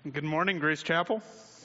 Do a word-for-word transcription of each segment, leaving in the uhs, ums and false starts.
Good morning, Grace Chapel.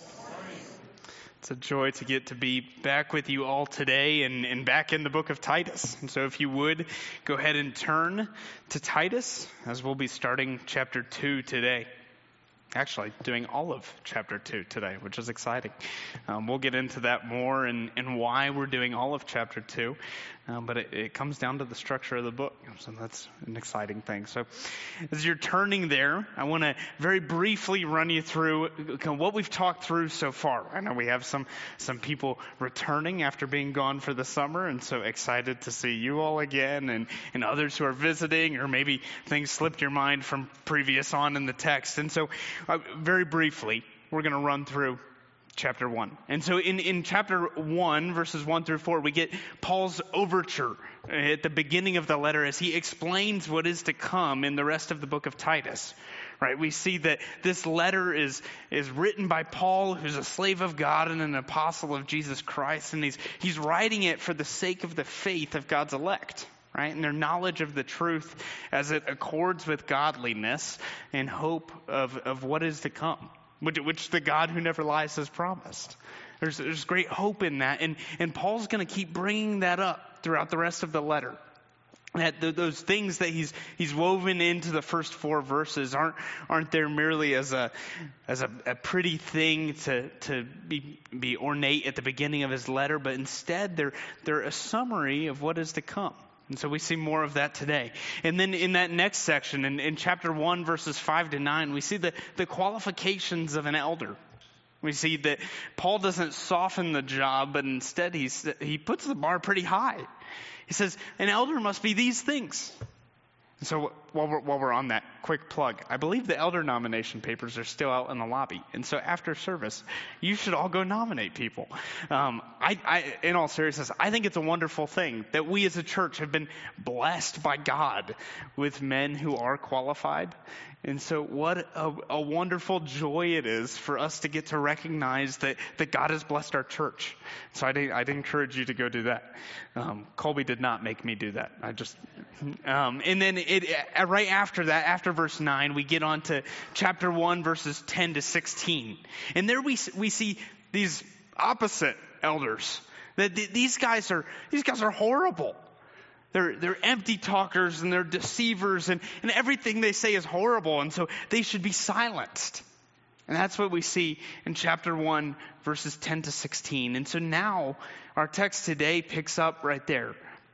It's a joy to get to be back with you all today and, and back in the book of Titus. And so if you would, go ahead and turn to Titus as we'll be starting chapter two today. Actually, doing all of chapter two today, which is exciting. Um, we'll get into that more and, and why we're doing all of chapter two. Um, but it, it comes down to the structure of the book. So that's an exciting thing. So as you're turning there, I want to very briefly run you through what we've talked through so far. I know we have some, some people returning after being gone for the summer, and so excited to see you all again, and, and others who are visiting, or maybe things slipped your mind from previous on in the text. And so uh, very briefly, we're going to run through chapter one. And so in, in chapter one, verses one through four, we get Paul's overture at the beginning of the letter as he explains what is to come in the rest of the book of Titus. Right? We see that this letter is, is written by Paul, who's a slave of God and an apostle of Jesus Christ. And he's, he's writing it for the sake of the faith of God's elect. Right? And their knowledge of the truth as it accords with godliness and hope of, of what is to come. Which, which the God who never lies has promised. There's, there's great hope in that. And, and Paul's going to keep bringing that up throughout the rest of the letter. That th- those things that he's he's woven into the first four verses aren't aren't there merely as a as a, a pretty thing to to be be ornate at the beginning of his letter, but instead they're they're a summary of what is to come. And so we see more of that today. And then in that next section, in, in chapter one, verses five to nine, we see the, the qualifications of an elder. We see that Paul doesn't soften the job, but instead he's, he puts the bar pretty high. He says, an elder must be these things. And so while we're, while we're on that, quick plug. I believe the elder nomination papers are still out in the lobby. And so after service, you should all go nominate people. Um, I, I, in all seriousness, I think it's a wonderful thing that we as a church have been blessed by God with men who are qualified. And so what a, a wonderful joy it is for us to get to recognize that, that God has blessed our church. So I'd, I'd encourage you to go do that. Um, Colby did not make me do that. I just, um, and then it, uh, right after that, after verse nine, we get on to chapter one, verses ten to sixteen. And there we, we see these opposite elders. That th- these guys are, these guys are horrible. They're, they're empty talkers and they're deceivers and, and everything they say is horrible. And so they should be silenced. And that's what we see in chapter one, verses ten to sixteen. And so now our text today picks up right there.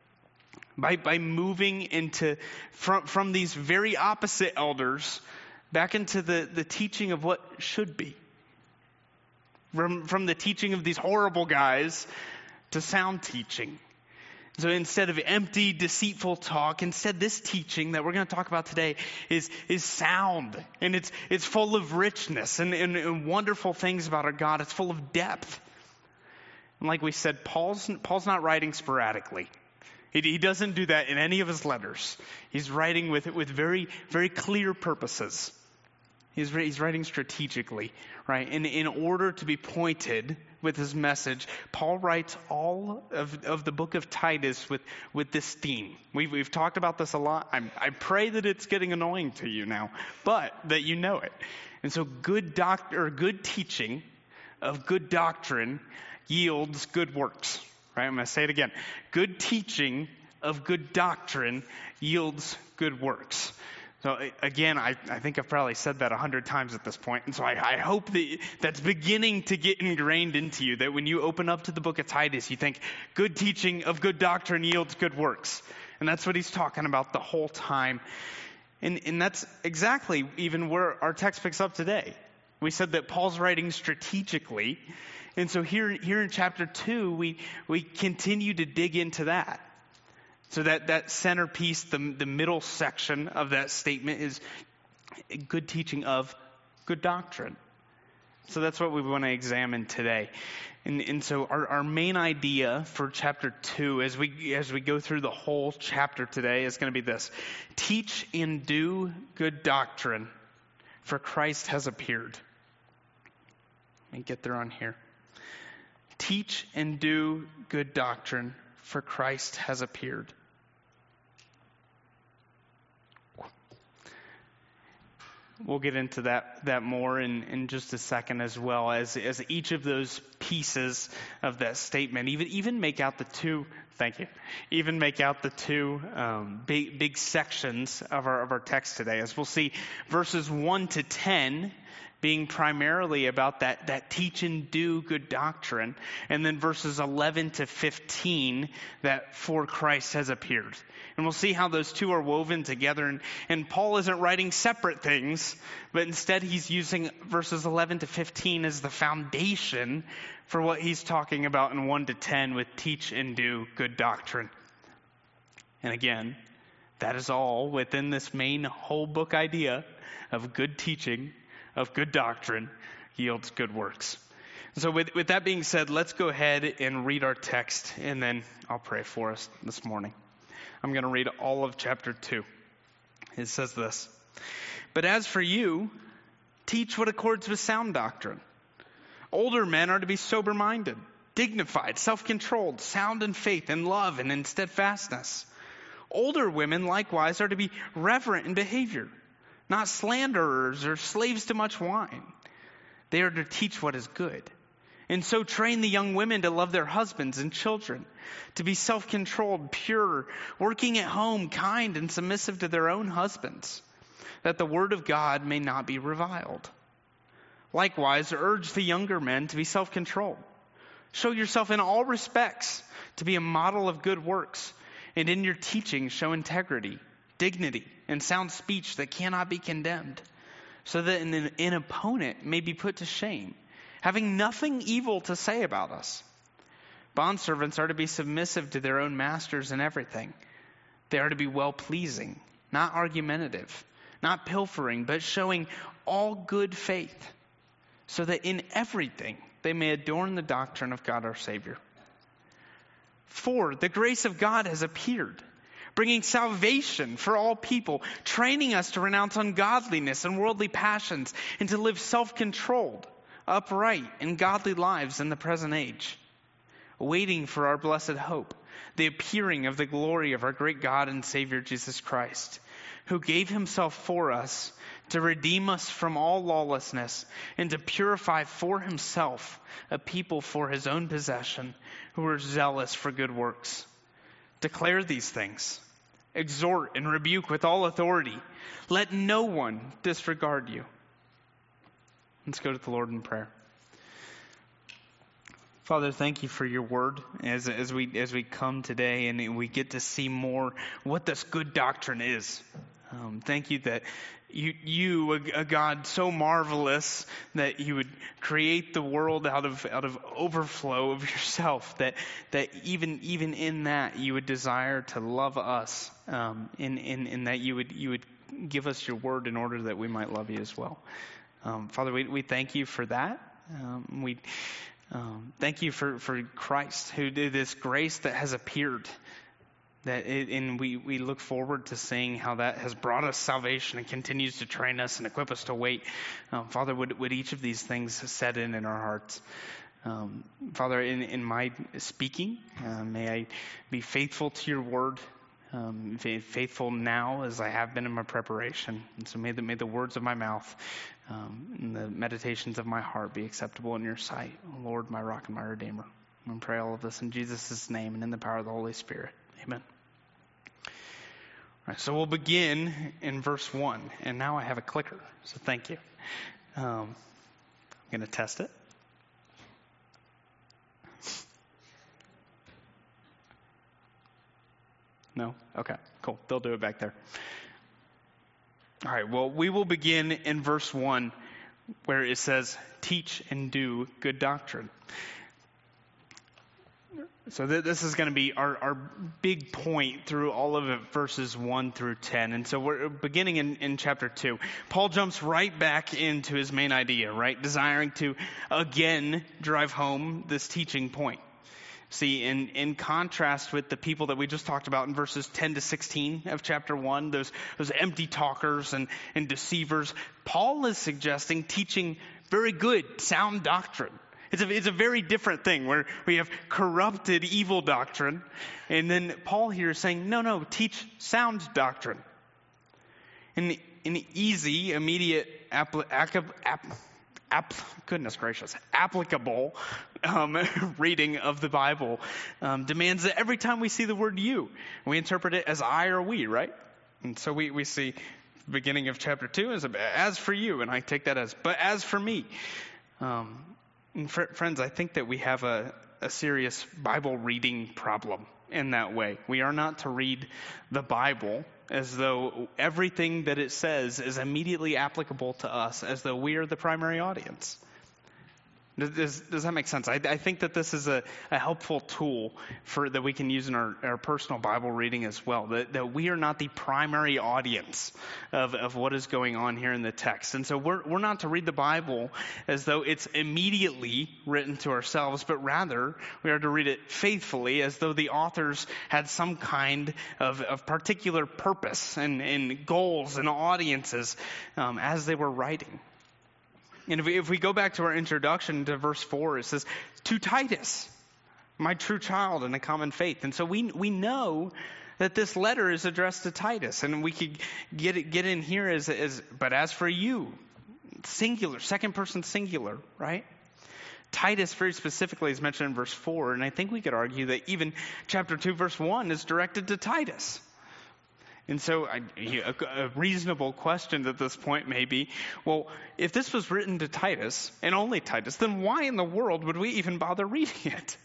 By, by moving into, from, from these very opposite elders back into the, the teaching of what should be. From, from the teaching of these horrible guys to sound teaching. So instead of empty, deceitful talk, instead this teaching that we're going to talk about today is is sound. And it's it's full of richness and, and, and wonderful things about our God. It's full of depth. And like we said, Paul's Paul's not writing sporadically. He, he doesn't do that in any of his letters. He's writing with with very, very clear purposes. He's, he's writing strategically, right? And in order to be pointed with his message, Paul writes all of, of the book of Titus with, with this theme. We've, we've talked about this a lot. I'm, I pray that it's getting annoying to you now, but that you know it. And so good doc, or good teaching of good doctrine yields good works, right? I'm going to say it again. Good teaching of good doctrine yields good works. So again, I, I think I've probably said that a hundred times at this point. And so I, I hope that that's beginning to get ingrained into you, that when you open up to the book of Titus, you think good teaching of good doctrine yields good works. And that's what he's talking about the whole time. And, and that's exactly even where our text picks up today. We said that Paul's writing strategically. And so here, here in chapter two, we, we continue to dig into that. So that, that centerpiece, the, the middle section of that statement is good teaching of good doctrine. So that's what we want to examine today. And, and so our, our main idea for chapter two, as we as we go through the whole chapter today, is going to be this. Teach and do good doctrine, for Christ has appeared. Let me get there on here. Teach and do good doctrine, for Christ has appeared. We'll get into that, that more in, in just a second as well, as, as each of those pieces of that statement even, even make out the two, thank you, even make out the two um, big, big sections of our, of our text today. As we'll see, verses one to ten being primarily about that, that teach and do good doctrine, and then verses eleven to fifteen that for Christ has appeared. And we'll see how those two are woven together. And, and Paul isn't writing separate things, but instead he's using verses eleven to fifteen as the foundation for what he's talking about in one to ten with teach and do good doctrine. And again, that is all within this main whole book idea of good teaching, of good doctrine, yields good works. So with, with that being said, let's go ahead and read our text, and then I'll pray for us this morning. I'm going to read all of chapter two. It says this: "But as for you, teach what accords with sound doctrine. Older men are to be sober-minded, dignified, self-controlled, sound in faith, in love, and in steadfastness. Older women likewise are to be reverent in behavior, not slanderers or slaves to much wine. They are to teach what is good. And so train the young women to love their husbands and children, to be self-controlled, pure, working at home, kind, and submissive to their own husbands, that the word of God may not be reviled. Likewise, urge the younger men to be self-controlled. Show yourself in all respects to be a model of good works, and in your teaching show integrity, dignity, and sound speech that cannot be condemned, so that an, an opponent may be put to shame, having nothing evil to say about us. Bondservants are to be submissive to their own masters in everything. They are to be well-pleasing, not argumentative, not pilfering, but showing all good faith, so that in everything they may adorn the doctrine of God our Savior. For the grace of God has appeared, bringing salvation for all people, training us to renounce ungodliness and worldly passions, and to live self-controlled, upright, and godly lives in the present age, waiting for our blessed hope, the appearing of the glory of our great God and Savior Jesus Christ, who gave himself for us to redeem us from all lawlessness and to purify for himself a people for his own possession who are zealous for good works. Declare these things, exhort and rebuke with all authority. Let no one disregard you." Let's go to the Lord in prayer. Father, thank you for your word as as we as we come today and we get to see more what this good doctrine is. Um, thank you that you, you a, a God so marvelous that you would create the world out of out of overflow of yourself. That that even even in that you would desire to love us. Um, in in in that you would you would give us your word in order that we might love you as well. Um, Father, we we thank you for that. Um, we um, thank you for for Christ, who did this grace that has appeared. That it, and we, we look forward to seeing how that has brought us salvation and continues to train us and equip us to wait. Um, Father, would, would each of these things set in in our hearts? Um, Father, in, in my speaking, uh, may I be faithful to your word, um, faithful now as I have been in my preparation. And so may the, may the words of my mouth um, and the meditations of my heart be acceptable in your sight. Oh, Lord, my rock and my redeemer. I pray all of this in Jesus' name and in the power of the Holy Spirit. Amen. All right, so we'll begin in verse one. And now I have a clicker, so thank you. Um, I'm going to test it. No? Okay, cool. They'll do it back there. All right, well, we will begin in verse one where it says, teach and do good doctrine. So th- this is going to be our, our big point through all of it, verses one through ten. And so we're beginning in, in chapter two. Paul jumps right back into his main idea, right? Desiring to again drive home this teaching point. See, in, in contrast with the people that we just talked about in verses ten to sixteen of chapter one, those, those empty talkers and, and deceivers, Paul is suggesting teaching very good, sound doctrine. It's a, it's a very different thing where we have corrupted evil doctrine. And then Paul here is saying, no, no, teach sound doctrine. And an easy, immediate, appli- app, app, app, goodness gracious, applicable um, reading of the Bible um, demands that every time we see the word you, we interpret it as I or we, right? And so we, we see the beginning of chapter two as, as for you, and I take that as, but as for me. Um, and fr- friends, I think that we have a, a serious Bible reading problem in that way. We are not to read the Bible as though everything that it says is immediately applicable to us, as though we are the primary audience. Does, does that make sense? I, I think that this is a, a helpful tool for that we can use in our, our personal Bible reading as well, that, that we are not the primary audience of, of what is going on here in the text. And so we're, we're not to read the Bible as though it's immediately written to ourselves, but rather we are to read it faithfully as though the authors had some kind of, of particular purpose and, and goals and audiences um, as they were writing. And if we, if we go back to our introduction to verse four, it says, to Titus, my true child in the common faith. And so we we know that this letter is addressed to Titus. And we could get it, get in here as, as, but as for you, singular, second person singular, right? Titus very specifically is mentioned in verse four. And I think we could argue that even chapter two, verse one is directed to Titus. And so I, a reasonable question at this point may be, well, if this was written to Titus, and only Titus, then why in the world would we even bother reading it?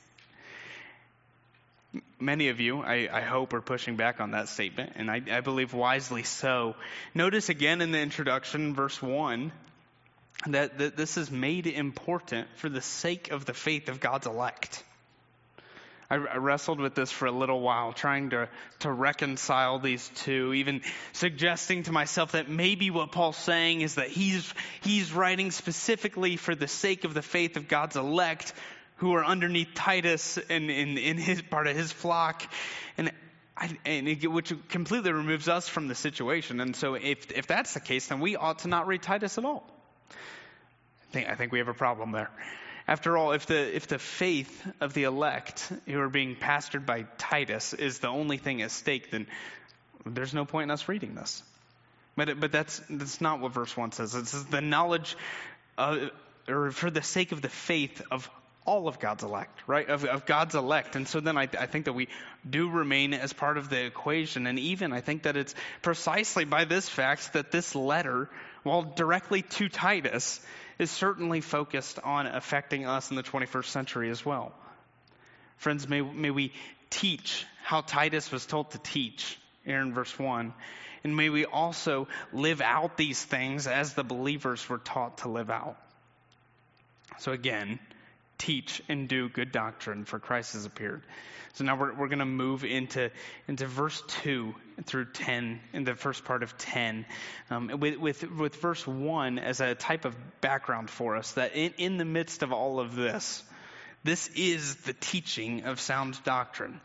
Many of you, I, I hope, are pushing back on that statement, and I, I believe wisely so. Notice again in the introduction, verse one, that, that this is made important for the sake of the faith of God's elect. I wrestled with this for a little while, trying to, to reconcile these two, even suggesting to myself that maybe what Paul's saying is that he's he's writing specifically for the sake of the faith of God's elect who are underneath Titus and in, in his part of his flock, and, I, and it, which completely removes us from the situation. And so if if that's the case, then we ought to not read Titus at all. I think I think we have a problem there. After all, if the if the faith of the elect who are being pastored by Titus is the only thing at stake, then there's no point in us reading this. But but that's that's not what verse one says. It says the knowledge, of, or for the sake of the faith of all of God's elect, right? Of, of God's elect. And so then I, I think that we do remain as part of the equation. And even I think that it's precisely by this fact that this letter, while directly to Titus, is certainly focused on affecting us in the twenty-first century as well. Friends, may, may we teach how Titus was told to teach here in verse one. And may we also live out these things as the believers were taught to live out. So again, teach and do good doctrine, for Christ has appeared. So now we're we're going to move into into verse two through ten, in the first part of ten, um, with with with verse one as a type of background for us. That in, in the midst of all of this, this is the teaching of sound doctrine.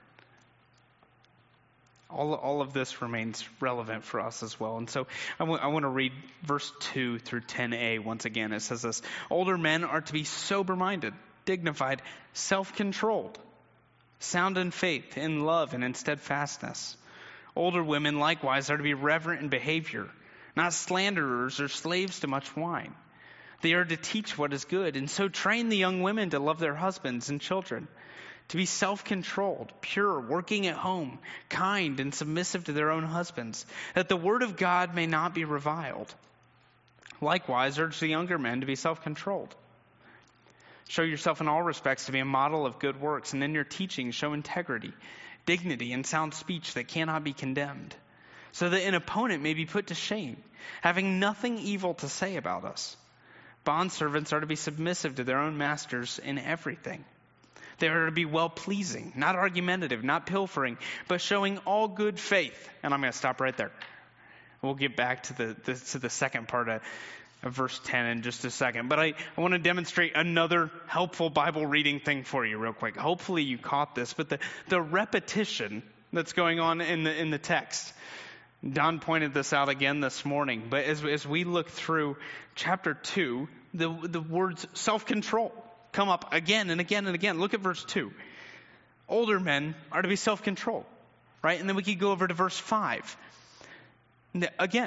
All all of this remains relevant for us as well. And so I, w- I want to read verse two through ten a once again. It says this: older men are to be sober-minded, dignified, self-controlled, sound in faith, in love, and in steadfastness. Older women likewise are to be reverent in behavior, not slanderers or slaves to much wine. They are to teach what is good, and so train the young women to love their husbands and children, to be self-controlled, pure, working at home, kind, and submissive to their own husbands, that the word of God may not be reviled. Likewise, urge the younger men to be self-controlled. Show yourself in all respects to be a model of good works, and in your teaching show integrity, dignity, and sound speech that cannot be condemned, so that an opponent may be put to shame, having nothing evil to say about us. Bondservants are to be submissive to their own masters in everything. They are to be well-pleasing, not argumentative, not pilfering, but showing all good faith. And I'm going to stop right there. We'll get back to the, the to the second part of of verse ten in just a second. But I, I want to demonstrate another helpful Bible reading thing for you real quick. Hopefully you caught this, but the, the repetition that's going on in the in the text. Don pointed this out again this morning, but as as we look through chapter two, the the words self-control come up again and again and again. Look at verse two. Older men are to be self-controlled, right? And then we could go over to verse five. Again,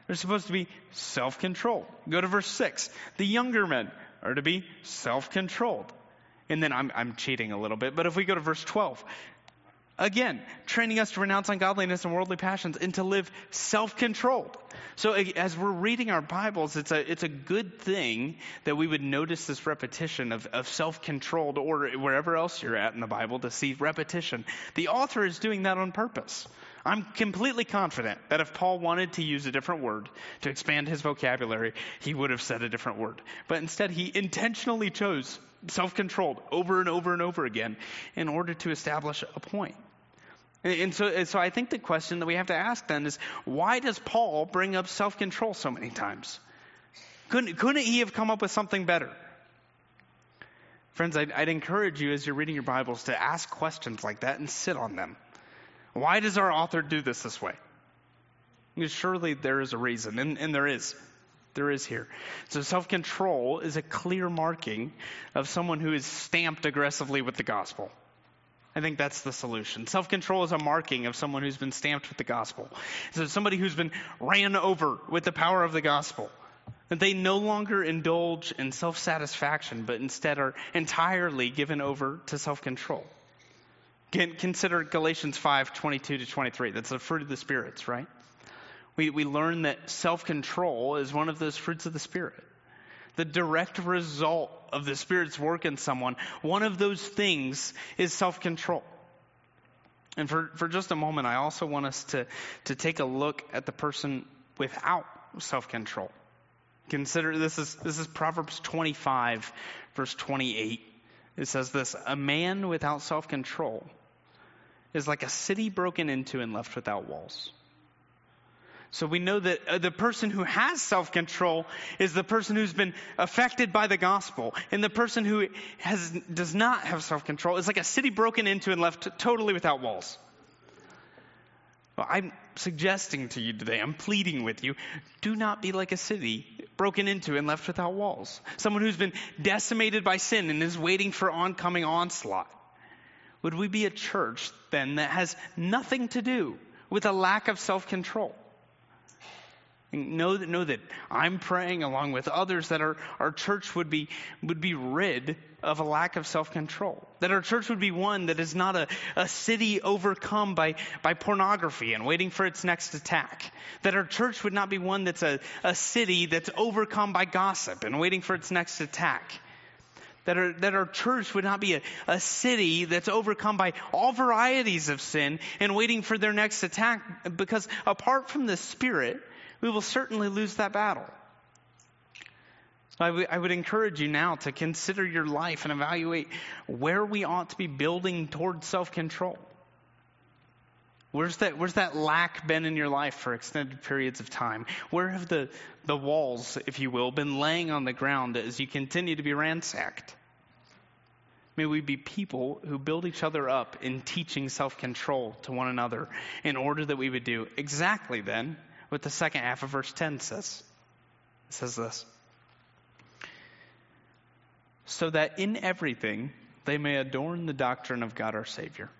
They're supposed to be self-controlled. Go to verse six. The younger men are to be self-controlled. And then I'm, I'm cheating a little bit, but if we go to verse twelve, again, training us to renounce ungodliness and worldly passions and to live self-controlled. So as we're reading our Bibles, it's a it's a good thing that we would notice this repetition of, of self-controlled, or wherever else you're at in the Bible, to see repetition. The author is doing that on purpose. I'm completely confident that if Paul wanted to use a different word to expand his vocabulary, he would have said a different word. But instead, he intentionally chose self-controlled over and over and over again in order to establish a point. And so, and so I think the question that we have to ask then is, why does Paul bring up self-control so many times? Couldn't, couldn't he have come up with something better? Friends, I'd, I'd encourage you as you're reading your Bibles to ask questions like that and sit on them. Why does our author do this this way? Because surely there is a reason, and, and there is. There is here. So self-control is a clear marking of someone who is stamped aggressively with the gospel. I think that's the solution. Self-control is a marking of someone who's been stamped with the gospel. So somebody who's been ran over with the power of the gospel. That they no longer indulge in self-satisfaction, but instead are entirely given over to self-control. Consider Galatians five, twenty-two to twenty-three. That's the fruit of the spirits, right? We we learn that self-control is one of those fruits of the Spirit. The direct result of the Spirit's work in someone, one of those things is self-control. And for, for just a moment, I also want us to, to take a look at the person without self-control. Consider, this is this is Proverbs twenty-five, verse twenty-eight. It says this: a man without self-control is like a city broken into and left without walls. So we know that uh, the person who has self-control is the person who's been affected by the gospel. And the person who has does not have self-control is like a city broken into and left totally without walls. Well, I'm suggesting to you today, I'm pleading with you, do not be like a city broken into and left without walls. Someone who's been decimated by sin and is waiting for oncoming onslaught. Would we be a church then that has nothing to do with a lack of self-control? Know that, know that I'm praying along with others that our, our church would be would be rid of a lack of self-control. That our church would be one that is not a, a city overcome by, by pornography and waiting for its next attack. That our church would not be one that's a, a city that's overcome by gossip and waiting for its next attack. That our, that our church would not be a, a city that's overcome by all varieties of sin and waiting for their next attack. Because apart from the Spirit, we will certainly lose that battle. So I, w- I would encourage you now to consider your life and evaluate where we ought to be building towards self-control. Where's that, where's that lack been in your life for extended periods of time? Where have the, the walls, if you will, been laying on the ground as you continue to be ransacked? May we be people who build each other up in teaching self-control to one another in order that we would do exactly then what the second half of verse ten says. It says this: so that in everything they may adorn the doctrine of God our Savior.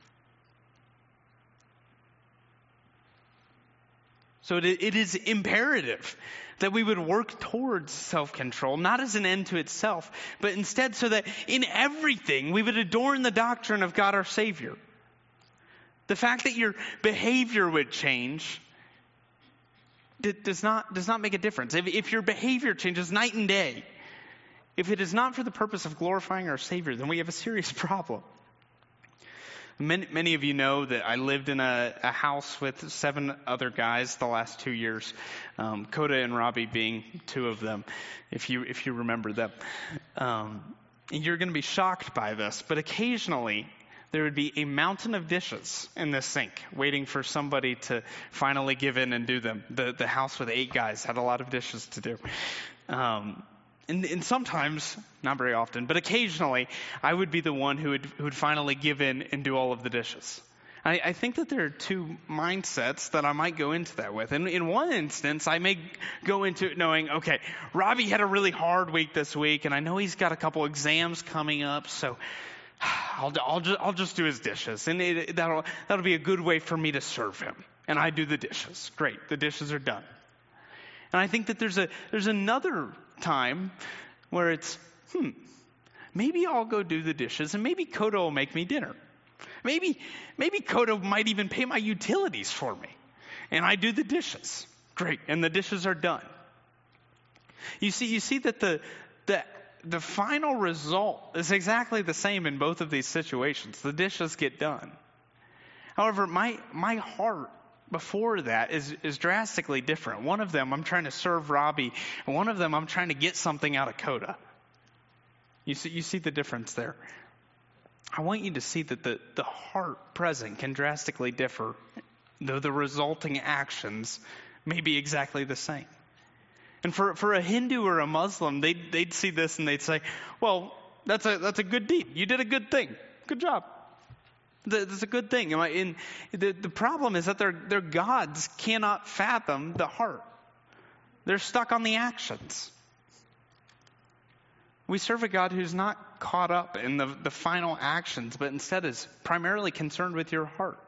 So it, it is imperative that we would work towards self-control, not as an end to itself, but instead so that in everything we would adorn the doctrine of God our Savior. The fact that your behavior would change does not does not make a difference. If, if your behavior changes night and day, if it is not for the purpose of glorifying our Savior, then we have a serious problem. Many, many of you know that I lived in a, a house with seven other guys the last two years, um, Coda and Robbie being two of them, if you if you remember them. Um, and you're going to be shocked by this, but occasionally there would be a mountain of dishes in the sink waiting for somebody to finally give in and do them. The the house with eight guys had a lot of dishes to do. Um, and, and sometimes, not very often, but occasionally, I would be the one who would who would finally give in and do all of the dishes. I, I think that there are two mindsets that I might go into that with. And in one instance, I may go into it knowing, okay, Robbie had a really hard week this week, and I know he's got a couple exams coming up, so I'll, I'll, just, I'll just do his dishes, and it, that'll, that'll be a good way for me to serve him. And I do the dishes. Great, the dishes are done. And I think that there's a there's another time where it's, hmm, maybe I'll go do the dishes and maybe Coda will make me dinner. Maybe maybe Coda might even pay my utilities for me. And I do the dishes. Great. And the dishes are done. You see, you see that the the the final result is exactly the same in both of these situations. The dishes get done. However, my my heart before that is, is drastically different. One of them, I'm trying to serve Robbie, and one of them, I'm trying to get something out of Coda. You see, you see the difference there. I want you to see that the, the heart present can drastically differ, though the resulting actions may be exactly the same. And for, for a Hindu or a Muslim, they'd, they'd see this and they'd say, well, that's a that's a good deed. You did a good thing. Good job. That's a good thing. And the, the problem is that their, their gods cannot fathom the heart. They're stuck on the actions. We serve a God who's not caught up in the, the final actions, but instead is primarily concerned with your heart.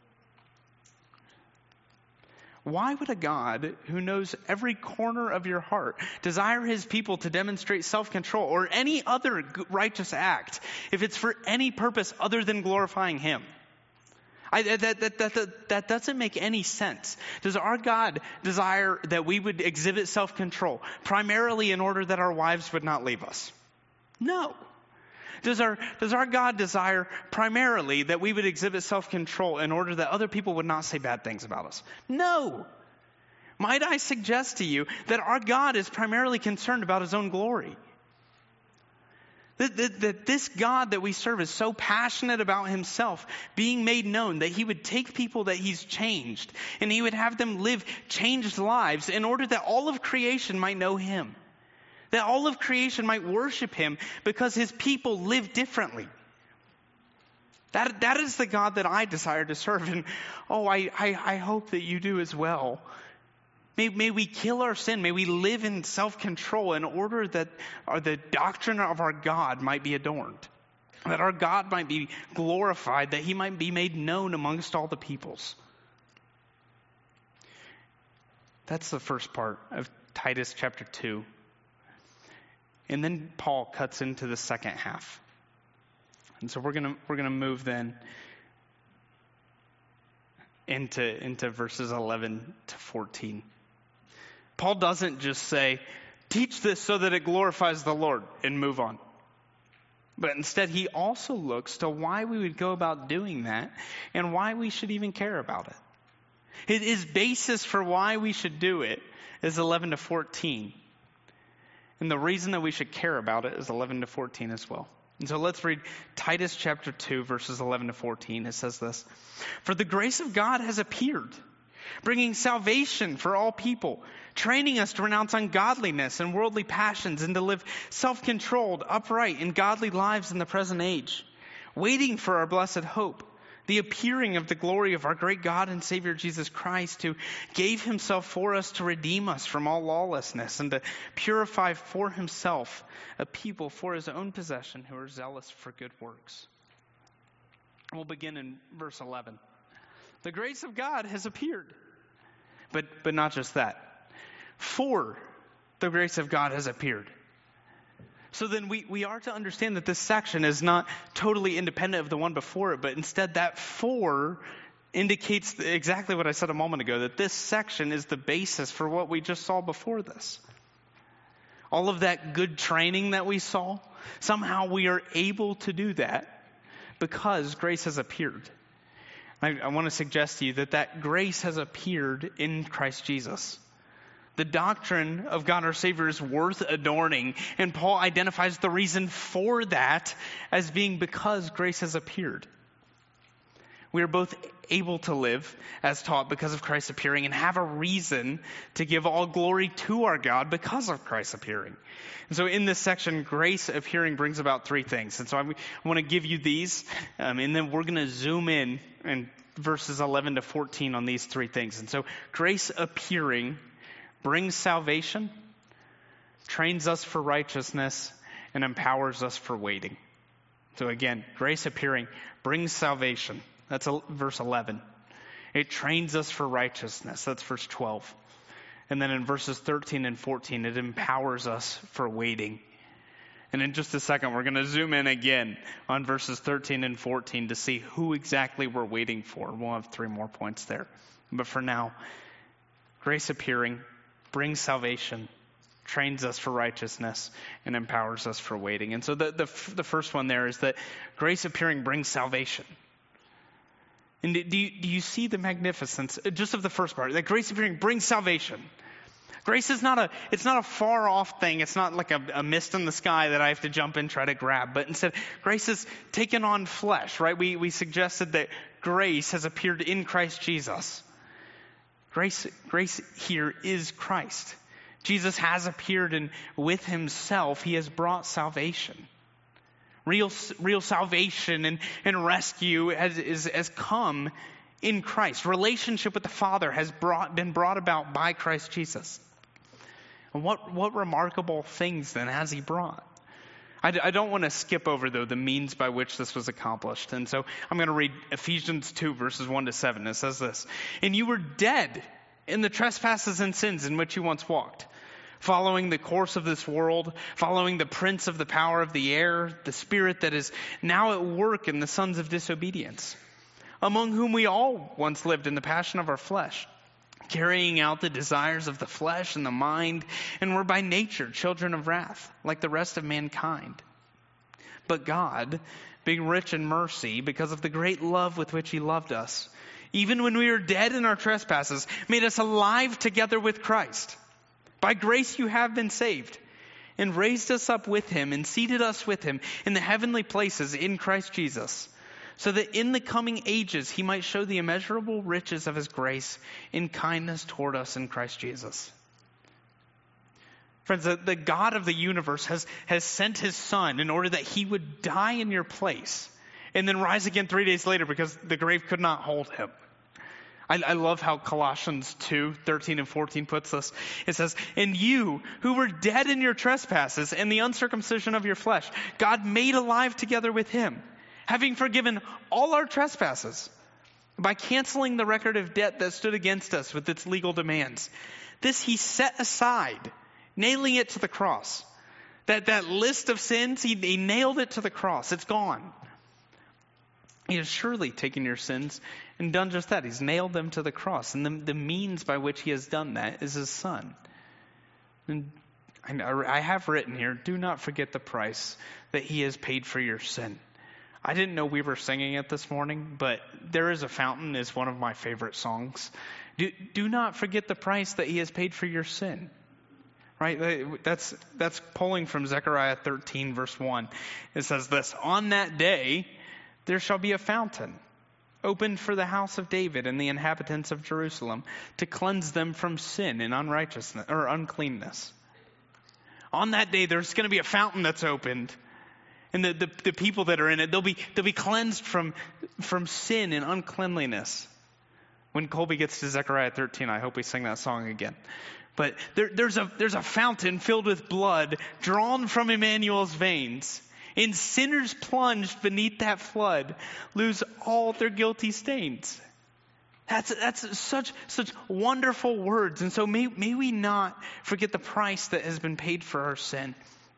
Why would a God who knows every corner of your heart desire his people to demonstrate self-control or any other righteous act if it's for any purpose other than glorifying him? I, that, that, that, that, that doesn't make any sense. Does our God desire that we would exhibit self-control primarily in order that our wives would not leave us? No. Does our, does our God desire primarily that we would exhibit self-control in order that other people would not say bad things about us? No. Might I suggest to you that our God is primarily concerned about his own glory? That, that, that this God that we serve is so passionate about himself being made known that he would take people that he's changed and he would have them live changed lives in order that all of creation might know him. That all of creation might worship him because his people live differently. That, that is the God that I desire to serve. And oh, I, I, I hope that you do as well. May, may we kill our sin. May we live in self-control in order that our, the doctrine of our God might be adorned. That our God might be glorified. That he might be made known amongst all the peoples. That's the first part of Titus chapter two. And then Paul cuts into the second half. And so we're gonna we're gonna move then into into verses eleven to fourteen. Paul doesn't just say, teach this so that it glorifies the Lord and move on. But instead he also looks to why we would go about doing that and why we should even care about it. His basis for why we should do it is eleven to fourteen. And the reason that we should care about it is eleven to fourteen as well. And so let's read Titus chapter two, verses eleven to fourteen. It says this: For the grace of God has appeared, bringing salvation for all people, training us to renounce ungodliness and worldly passions and to live self-controlled, upright, and godly lives in the present age, waiting for our blessed hope, the appearing of the glory of our great God and Savior Jesus Christ, who gave himself for us to redeem us from all lawlessness and to purify for himself a people for his own possession who are zealous for good works. We'll begin in verse eleven. The grace of God has appeared. But, but not just that. For the grace of God has appeared. So then we, we are to understand that this section is not totally independent of the one before it, but instead that for indicates exactly what I said a moment ago, that this section is the basis for what we just saw before this. All of that good training that we saw, somehow we are able to do that because grace has appeared. I, I want to suggest to you that that grace has appeared in Christ Jesus. The doctrine of God our Savior is worth adorning, and Paul identifies the reason for that as being because grace has appeared. We are both able to live as taught because of Christ's appearing and have a reason to give all glory to our God because of Christ's appearing. And so in this section, grace appearing brings about three things. And so I want to give you these, um, and then we're going to zoom in in verses eleven to fourteen on these three things. And so grace appearing brings salvation, trains us for righteousness, and empowers us for waiting. So again, grace appearing brings salvation. That's verse eleven. It trains us for righteousness. That's verse twelve. And then in verses thirteen and fourteen, it empowers us for waiting. And in just a second, we're going to zoom in again on verses thirteen and fourteen to see who exactly we're waiting for. We'll have three more points there. But for now, grace appearing brings salvation, trains us for righteousness, and empowers us for waiting. And so the, the, the first one there is that grace appearing brings salvation. And do you, do you see the magnificence just of the first part? That grace appearing brings salvation. Grace is not a, it's not a far off thing. It's not like a, a mist in the sky that I have to jump in and try to grab. But instead, grace is taken on flesh, right? We, we suggested that grace has appeared in Christ Jesus. Grace, grace here is Christ. Jesus has appeared, and with himself, he has brought salvation. Real, real salvation and, and rescue has, is, has come in Christ. Relationship with the Father has brought, been brought about by Christ Jesus. And what, what remarkable things then has he brought? I, I don't want to skip over, though, the means by which this was accomplished. And so I'm going to read Ephesians two, verses one to seven. It says this: "And you were dead in the trespasses and sins in which you once walked, following the course of this world, following the prince of the power of the air, the spirit that is now at work in the sons of disobedience, among whom we all once lived in the passion of our flesh, carrying out the desires of the flesh and the mind, and were by nature children of wrath, like the rest of mankind. But God, being rich in mercy, because of the great love with which he loved us, even when we were dead in our trespasses, made us alive together with Christ. By grace you have been saved, and raised us up with him, and seated us with him in the heavenly places in Christ Jesus, so that in the coming ages he might show the immeasurable riches of his grace in kindness toward us in Christ Jesus." Friends, the, the God of the universe has, has sent his Son in order that he would die in your place and then rise again three days later because the grave could not hold him. I, I love how Colossians two, thirteen and fourteen puts this. It says, "And you who were dead in your trespasses and the uncircumcision of your flesh, God made alive together with him, having forgiven all our trespasses by canceling the record of debt that stood against us with its legal demands. This he set aside, nailing it to the cross." That, that list of sins, he, he nailed it to the cross. It's gone. He has surely taken your sins and done just that. He's nailed them to the cross. And the, the means by which he has done that is his Son. And I have written here, do not forget the price that he has paid for your sin. I didn't know we were singing it this morning, but "There Is a Fountain" is one of my favorite songs. Do, do not forget the price that he has paid for your sin. Right? That's, that's pulling from Zechariah thirteen, verse one. It says this: "On that day, there shall be a fountain opened for the house of David and the inhabitants of Jerusalem, to cleanse them from sin and unrighteousness or uncleanness." On that day, there's going to be a fountain that's opened. And the, the, the people that are in it, they'll be, they'll be cleansed from, from sin and uncleanliness. When Colby gets to Zechariah thirteen, I hope we sing that song again. But there, there's a, there's a fountain filled with blood drawn from Emmanuel's veins. And sinners plunged beneath that flood lose all their guilty stains. That's, that's such, such wonderful words. And so may, may we not forget the price that has been paid for our sin.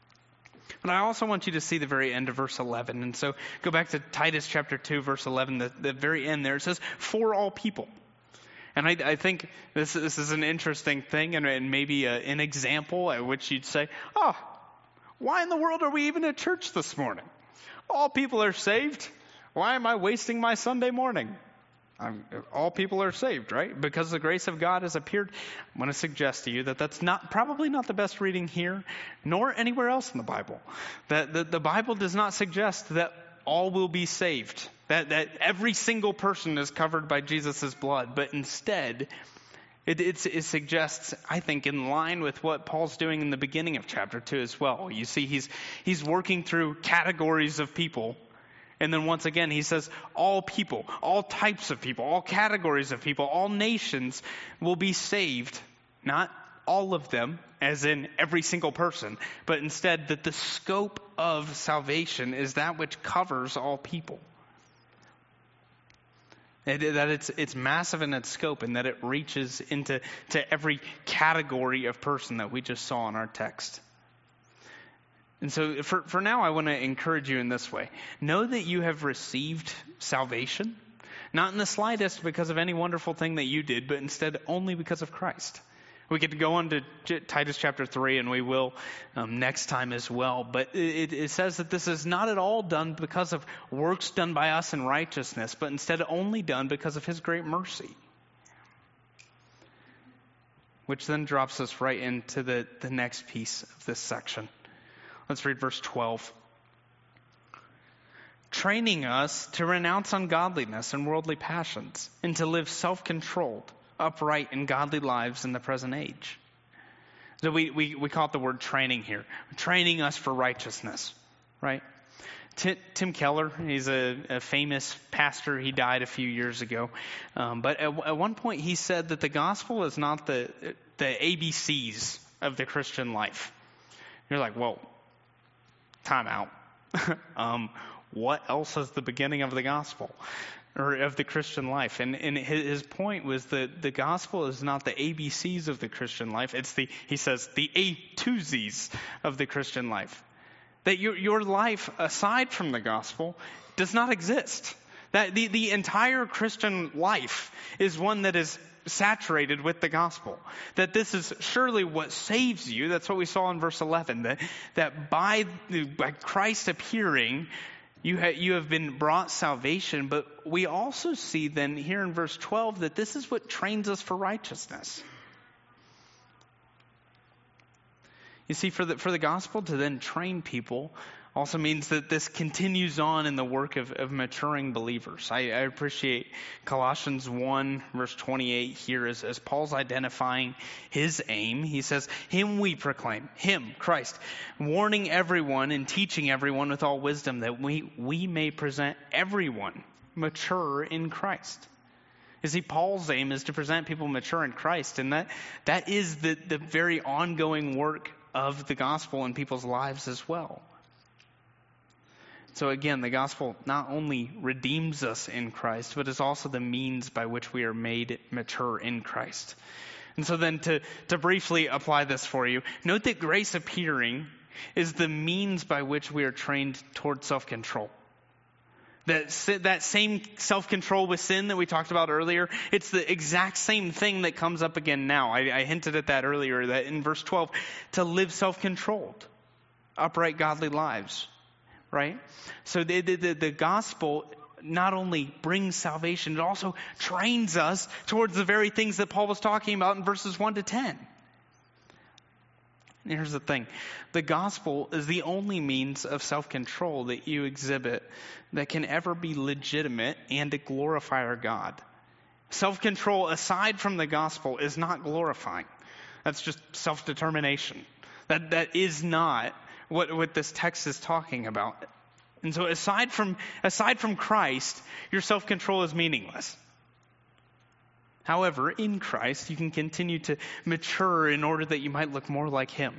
But I also want you to see the very end of verse eleven. And so go back to Titus chapter two, verse eleven, the, the very end there. It says, "For all people." And I, I think this, this is an interesting thing, and, and maybe a, an example at which you'd say, "Oh, why in the world are we even at church this morning? All people are saved. Why am I wasting my Sunday morning?" I'm, all people are saved, right? Because the grace of God has appeared. I'm going to suggest to you that that's not probably not the best reading here, nor anywhere else in the Bible. That the, the Bible does not suggest that all will be saved, that, that every single person is covered by Jesus' blood, but instead It, it's, it suggests, I think, in line with what Paul's doing in the beginning of chapter two as well. You see, he's he's working through categories of people. And then once again, he says all people, all types of people, all categories of people, all nations will be saved. Not all of them, as in every single person, but instead that the scope of salvation is that which covers all people. It, that it's it's massive in its scope, and that it reaches into to every category of person that we just saw in our text. And so for, for now, I want to encourage you in this way. Know that you have received salvation, not in the slightest because of any wonderful thing that you did, but instead only because of Christ. We get to go on to Titus chapter three, and we will um, next time as well. But it, it says that this is not at all done because of works done by us in righteousness, but instead only done because of his great mercy. Which then drops us right into the, the next piece of this section. Let's read verse twelve. Training us to renounce ungodliness and worldly passions, and to live self-controlled, upright, and godly lives in the present age. So we, we, we call it the word training here. Training us for righteousness, right? Tim, Tim Keller, he's a, a famous pastor. He died a few years ago. Um, but at, at one point he said that the gospel is not the, the A B Cs of the Christian life. You're like, whoa, time out. um, what else is the beginning of the gospel? Or of the Christian life. And, and his point was that the gospel is not the A B Cs of the Christian life. It's the, he says, the A to Z's of the Christian life. That your, your life, aside from the gospel, does not exist. That the, the entire Christian life is one that is saturated with the gospel. That this is surely what saves you. That's what we saw in verse eleven. That, that by, by Christ appearing, You have, you have been brought salvation, but we also see then here in verse twelve that this is what trains us for righteousness. You see, for the, for the gospel to then train people also means that this continues on in the work of, of maturing believers. I, I appreciate Colossians one, verse twenty-eight here as, as Paul's identifying his aim. He says, him we proclaim, him, Christ, warning everyone and teaching everyone with all wisdom that we, we may present everyone mature in Christ. You see, Paul's aim is to present people mature in Christ, and that, that is the, the very ongoing work of the gospel in people's lives as well. So again, the gospel not only redeems us in Christ, but is also the means by which we are made mature in Christ. And so then to, to briefly apply this for you, note that grace appearing is the means by which we are trained toward self-control. That, that same self-control with sin that we talked about earlier, it's the exact same thing that comes up again now. I, I hinted at that earlier, that in verse twelve, to live self-controlled, upright, godly lives. Right? So the, the, the gospel not only brings salvation, it also trains us towards the very things that Paul was talking about in verses one to ten. And here's the thing. The gospel is the only means of self-control that you exhibit that can ever be legitimate and to glorify our God. Self-control aside from the gospel is not glorifying. That's just self-determination. That that is not What, what this text is talking about. And so aside from aside from Christ, your self-control is meaningless. However, in Christ, you can continue to mature in order that you might look more like him.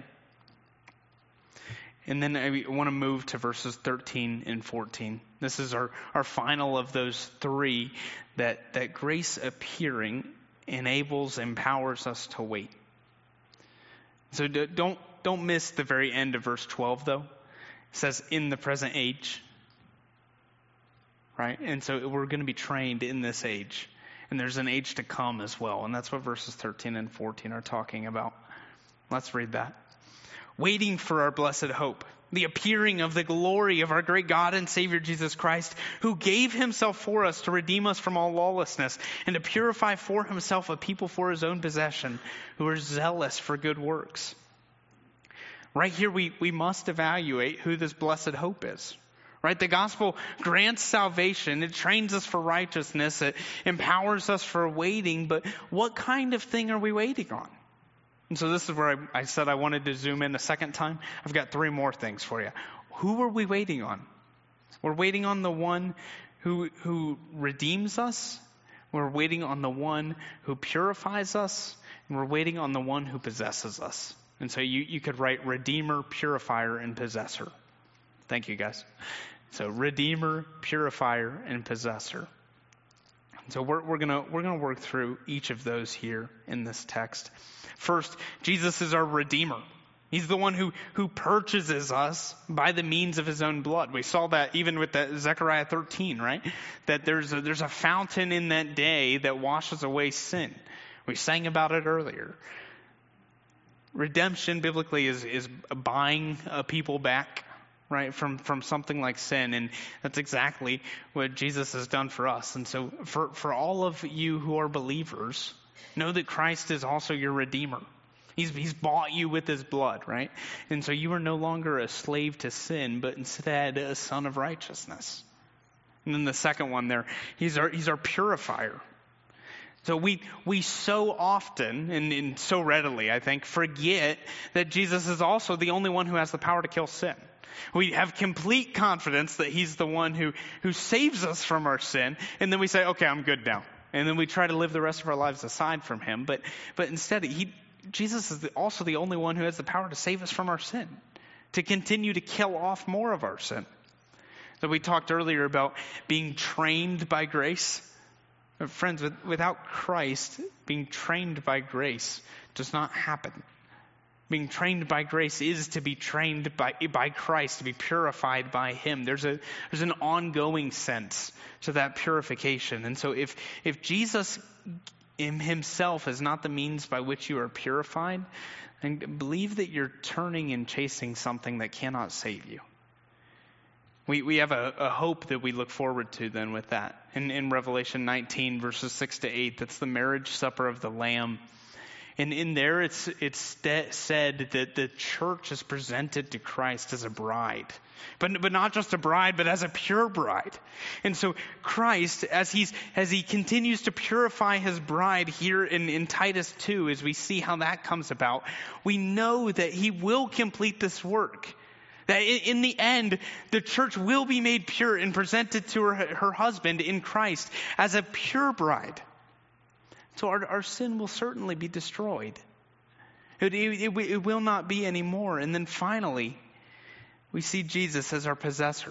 And then I want to move to verses thirteen and fourteen. This is our, our final of those three that, that grace appearing enables, empowers us to wait. So don't Don't miss the very end of verse twelve, though. It says, in the present age. Right? And so we're going to be trained in this age. And there's an age to come as well. And that's what verses thirteen and fourteen are talking about. Let's read that. Waiting for our blessed hope, the appearing of the glory of our great God and Savior Jesus Christ, who gave himself for us to redeem us from all lawlessness and to purify for himself a people for his own possession, who are zealous for good works. Right here, we, we must evaluate who this blessed hope is. Right? The gospel grants salvation. It trains us for righteousness. It empowers us for waiting. But what kind of thing are we waiting on? And so this is where I, I said I wanted to zoom in a second time. I've got three more things for you. Who are we waiting on? We're waiting on the one who, who redeems us. We're waiting on the one who purifies us. And we're waiting on the one who possesses us. And so you, you could write Redeemer, Purifier, and Possessor. Thank you, guys. So Redeemer, Purifier, and Possessor. So we're, we're gonna we're gonna work through each of those here in this text. First, Jesus is our Redeemer. He's the one who, who purchases us by the means of his own blood. We saw that even with that Zechariah thirteen, right? That there's a, there's a fountain in that day that washes away sin. We sang about it earlier. Redemption biblically is, is buying a people back, right, from, from something like sin. And that's exactly what Jesus has done for us. And so for, for all of you who are believers, know that Christ is also your Redeemer. He's, he's bought you with his blood, right? And so you are no longer a slave to sin, but instead a son of righteousness. And then the second one there, he's our, he's our purifier. So we we so often, and, and so readily, I think, forget that Jesus is also the only one who has the power to kill sin. We have complete confidence that he's the one who, who saves us from our sin, and then we say, okay, I'm good now. And then we try to live the rest of our lives aside from him. But but instead, he Jesus is the, also the only one who has the power to save us from our sin, to continue to kill off more of our sin. So we talked earlier about being trained by grace. Friends, with, without Christ, being trained by grace does not happen. Being trained by grace is to be trained by by Christ, to be purified by him. There's a there's an ongoing sense to that purification. And so if if Jesus in himself is not the means by which you are purified, then believe that you're turning and chasing something that cannot save you. We we have a, a hope that we look forward to then with that. In, in Revelation nineteen, verses six to eight, that's the marriage supper of the Lamb. And in there it's it's st- said that the church is presented to Christ as a bride. But but not just a bride, but as a pure bride. And so Christ, as he's as he continues to purify his bride here in, in Titus two, as we see how that comes about, we know that he will complete this work. That in the end, the church will be made pure and presented to her, her husband in Christ as a pure bride. So our, our sin will certainly be destroyed. It, it, it will not be anymore. And then finally, we see Jesus as our possessor.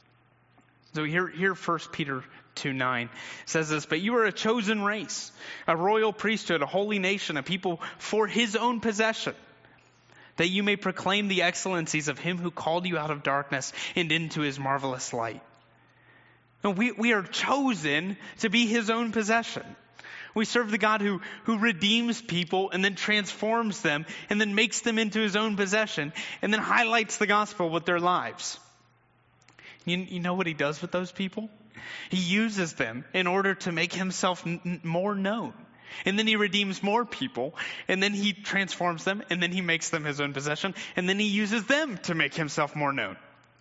So here, here First Peter two nine says this, but you are a chosen race, a royal priesthood, a holy nation, a people for his own possession, that you may proclaim the excellencies of him who called you out of darkness and into his marvelous light. And we, we are chosen to be his own possession. We serve the God who, who redeems people and then transforms them and then makes them into his own possession and then highlights the gospel with their lives. You, you know what he does with those people? He uses them in order to make himself n- more known. And then he redeems more people, and then he transforms them, and then he makes them his own possession, and then he uses them to make himself more known.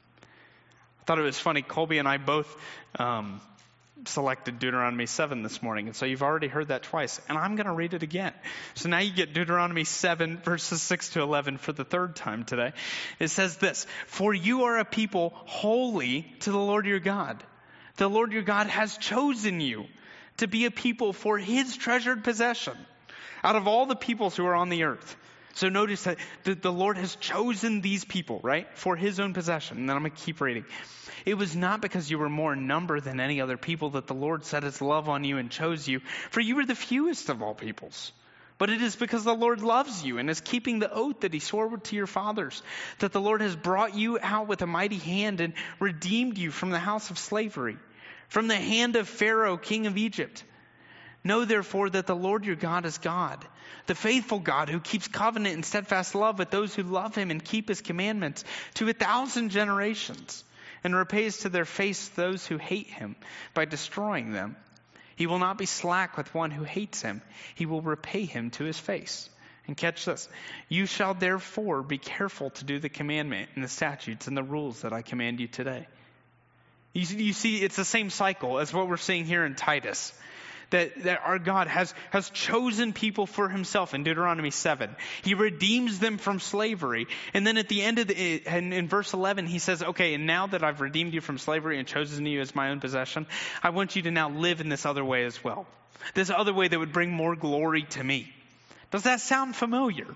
I thought it was funny, Colby and I both um, selected Deuteronomy seven this morning, and so you've already heard that twice, and I'm going to read it again. So now you get Deuteronomy seven, verses six to eleven for the third time today. It says this, for you are a people holy to the Lord your God. The Lord your God has chosen you to be a people for his treasured possession out of all the peoples who are on the earth. So notice that the, the Lord has chosen these people, right, for his own possession. And then I'm going to keep reading. It was not because you were more in number than any other people that the Lord set his love on you and chose you, for you were the fewest of all peoples. But it is because the Lord loves you and is keeping the oath that he swore to your fathers, that the Lord has brought you out with a mighty hand and redeemed you from the house of slavery, from the hand of Pharaoh, king of Egypt. Know therefore that the Lord your God is God, the faithful God who keeps covenant and steadfast love with those who love him and keep his commandments to a thousand generations, and repays to their face those who hate him by destroying them. He will not be slack with one who hates him. He will repay him to his face. And catch this. You shall therefore be careful to do the commandment and the statutes and the rules that I command you today. You see, you see, it's the same cycle as what we're seeing here in Titus. That, that our God has, has chosen people for himself in Deuteronomy seven. He redeems them from slavery. And then at the end of the, in, in verse eleven, he says, okay, and now that I've redeemed you from slavery and chosen you as my own possession, I want you to now live in this other way as well. This other way that would bring more glory to me. Does that sound familiar?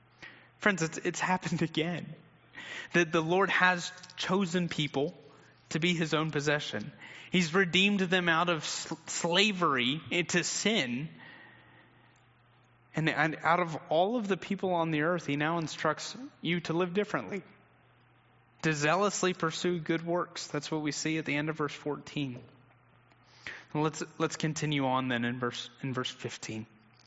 Friends, it's, it's happened again. That the Lord has chosen people to be his own possession. He's redeemed them out of sl- slavery into sin. And, and out of all of the people on the earth, he now instructs you to live differently, to zealously pursue good works. That's what we see at the end of verse fourteen. And let's let's continue on then in verse in verse fifteen.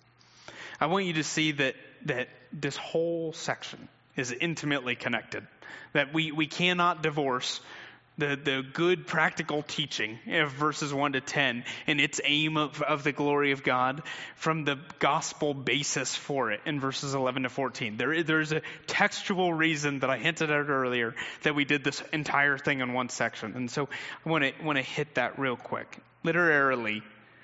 I want you to see that that this whole section is intimately connected. That we, we cannot divorce the, the good practical teaching of verses one to ten and its aim of, of the glory of God from the gospel basis for it in verses eleven to fourteen. There, there's a textual reason that I hinted at earlier that we did this entire thing in one section. And so I want to want to hit that real quick. Literally,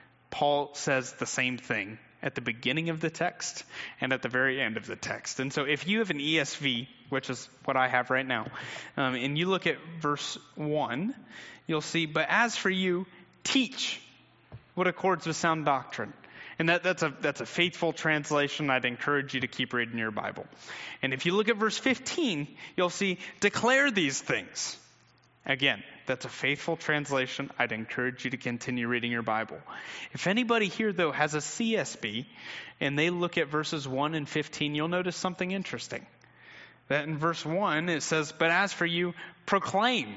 Paul says the same thing at the beginning of the text and at the very end of the text. And so if you have an E S V, which is what I have right now, um, and you look at verse one, you'll see, but as for you, teach what accords with sound doctrine. And that, that's a that's a faithful translation. I'd encourage you to keep reading your Bible. And if you look at verse fifteen, you'll see, declare these things. Again, that's a faithful translation. I'd encourage you to continue reading your Bible. If anybody here, though, has a C S B and they look at verses one and fifteen, you'll notice something interesting. That in verse one, it says, but as for you, proclaim.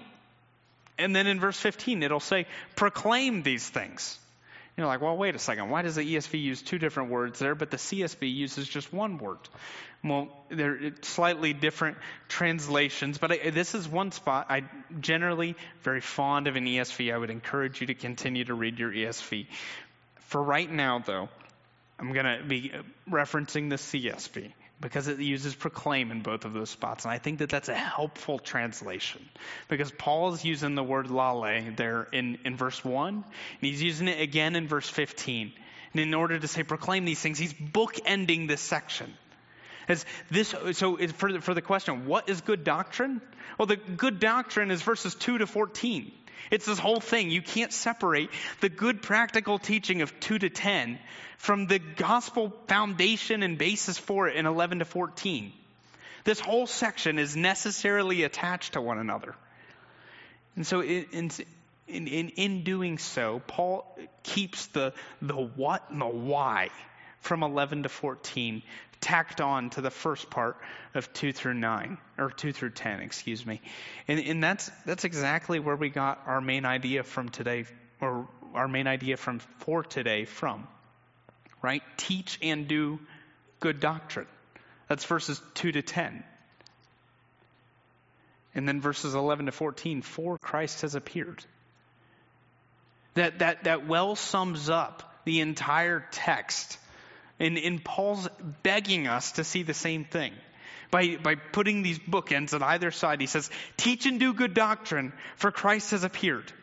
And then in verse fifteen, it'll say, proclaim these things. You're like, well, wait a second. Why does the E S V use two different words there, but the C S B uses just one word? Well, they're slightly different translations, but I, this is one spot. I'm generally very fond of an E S V. I would encourage you to continue to read your E S V. For right now, though, I'm going to be referencing the C S B because it uses proclaim in both of those spots. And I think that that's a helpful translation because Paul is using the word lale there in, in verse one, and he's using it again in verse fifteen. And in order to say proclaim these things, he's bookending this section. As this, so for the, for the question, what is good doctrine? Well, the good doctrine is verses two to fourteen. It's this whole thing. You can't separate the good practical teaching of two to ten from the gospel foundation and basis for it in eleven to fourteen. This whole section is necessarily attached to one another. And so in, in, in, in doing so, Paul keeps the, the what and the why from eleven to fourteen tacked on to the first part of two through nine, or two through ten, excuse me. And, and that's that's exactly where we got our main idea from today, or our main idea from for today from, right? Teach and do good doctrine. That's verses two to ten. And then verses eleven to fourteen, for Christ has appeared. That that that well sums up the entire text. And, and Paul's begging us to see the same thing. By, by putting these bookends on either side, he says, teach and do good doctrine, for Christ has appeared.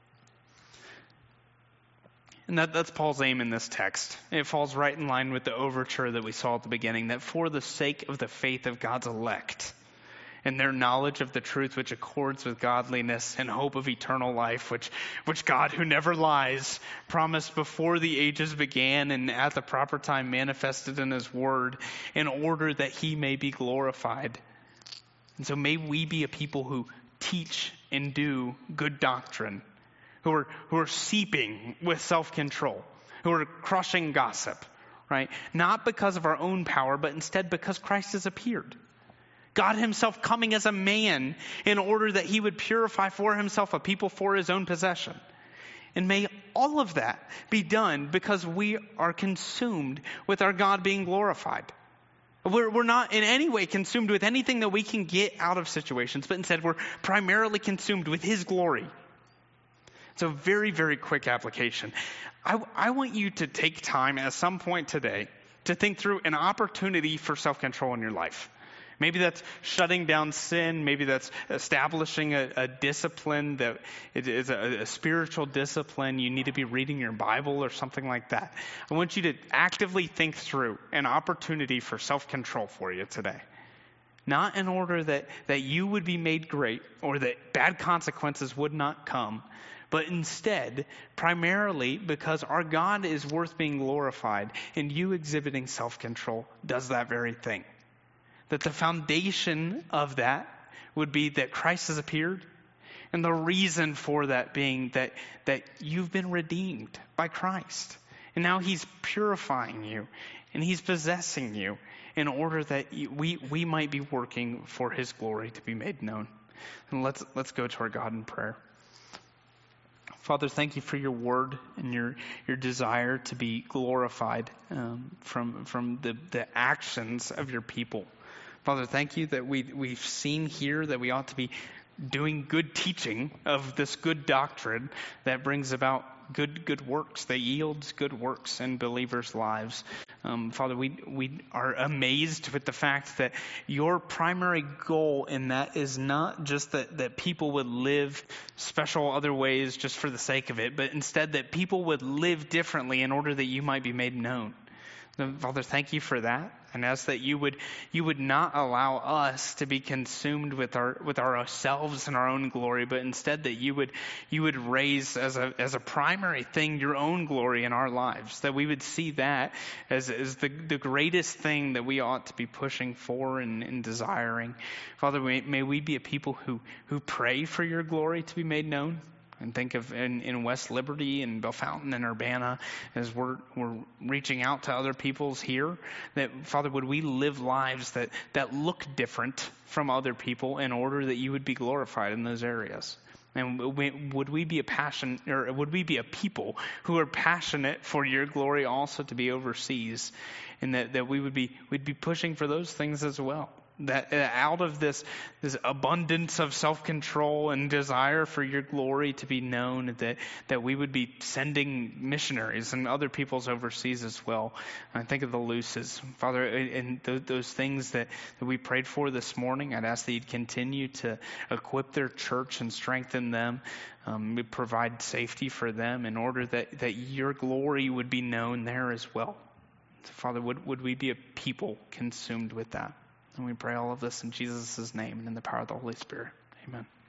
And that, that's Paul's aim in this text. It falls right in line with the overture that we saw at the beginning, that for the sake of the faith of God's elect, and their knowledge of the truth which accords with godliness and hope of eternal life, which which God, who never lies, promised before the ages began and at the proper time manifested in his word, in order that he may be glorified. And so may we be a people who teach and do good doctrine, who are who are seeping with self-control, who are crushing gossip, right? Not because of our own power, but instead because Christ has appeared. God himself coming as a man in order that he would purify for himself a people for his own possession. And may all of that be done because we are consumed with our God being glorified. We're, we're not in any way consumed with anything that we can get out of situations, but instead we're primarily consumed with his glory. So very, very quick application. I, I want you to take time at some point today to think through an opportunity for self-control in your life. Maybe that's shutting down sin. Maybe that's establishing a, a discipline that is a, a spiritual discipline. You need to be reading your Bible or something like that. I want you to actively think through an opportunity for self-control for you today. Not in order that, that you would be made great or that bad consequences would not come, but instead, primarily because our God is worth being glorified, and you exhibiting self-control does that very thing. That the foundation of that would be that Christ has appeared, And the reason for that being that, that you've been redeemed by Christ. And now he's purifying you and he's possessing you in order that you, we, we might be working for his glory to be made known. And let's, let's go to our God in prayer. Father, thank you for your word and your, your desire to be glorified um, from, from the, the actions of your people. Father, thank you that we, we've seen here that we ought to be doing good teaching of this good doctrine that brings about good good works, that yields good works in believers' lives. Um, Father, we we are amazed with the fact that your primary goal in that is not just that, that people would live special other ways just for the sake of it, but instead that people would live differently in order that you might be made known. Father, thank you for that. And ask that you would you would not allow us to be consumed with our with ourselves and our own glory, but instead that you would you would raise as a as a primary thing your own glory in our lives. That we would see that as, as the, the greatest thing that we ought to be pushing for and, and desiring. Father, may, may we be a people who, who pray for your glory to be made known. And think of in, in West Liberty and Bellefontaine and Urbana as we're we're reaching out to other peoples here. That, Father, would we live lives that, that look different from other people in order that you would be glorified in those areas? And we, would we be a passion, or would we be a people who are passionate for your glory also to be overseas, and that, that we would be we'd be pushing for those things as well. That out of this, this abundance of self-control and desire for your glory to be known, that, that we would be sending missionaries and other peoples overseas as well. I think of the Luces. Father, and th- those things that, that we prayed for this morning, I'd ask that you'd continue to equip their church and strengthen them. Um, provide safety for them in order that, that your glory would be known there as well. So, Father, would, would we be a people consumed with that? And we pray all of this in Jesus' name and in the power of the Holy Spirit. Amen.